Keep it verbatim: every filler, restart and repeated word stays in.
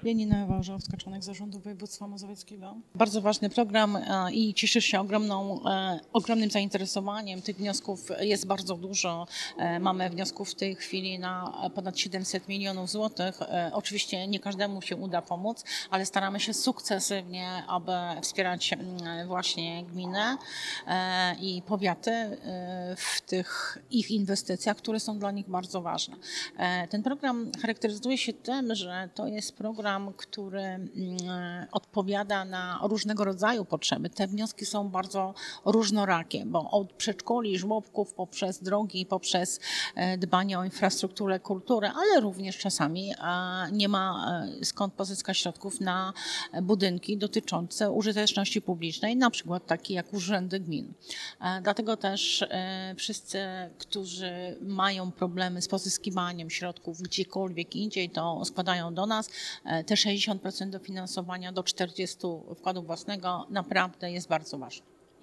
Janina Wałżowska, członek zarządu województwa mazowieckiego. Bardzo ważny program e, i cieszy się ogromną, e, ogromnym zainteresowaniem. Tych wniosków jest bardzo dużo. E, Mamy wniosków w tej chwili na ponad siedemset milionów złotych. E, Oczywiście nie każdemu się uda pomóc, ale staramy się sukcesywnie, aby wspierać mm, właśnie gminy e, i powiaty e, w tych ich inwestycjach, które są dla nich bardzo ważne. E, Ten program charakteryzuje się tym, że to jest program, który mm, odpowiada na różnego rodzaju potrzeby. Te wnioski są bardzo różnorakie, bo od przedszkoli, żłobków, poprzez drogi, poprzez e, dbanie o infrastrukturę, kulturę, ale również czasami e, nie ma e, skąd pozyskać środków na budynki dotyczące użyteczności publicznej, na przykład takie jak urzędy gmin. E, Dlatego też e, wszyscy, którzy mają problemy z pozyskiwaniem środków gdziekolwiek indziej, to składają do nas. E, Te sześćdziesiąt procent dofinansowania do czterdziestu wkładu własnego naprawdę jest bardzo ważne.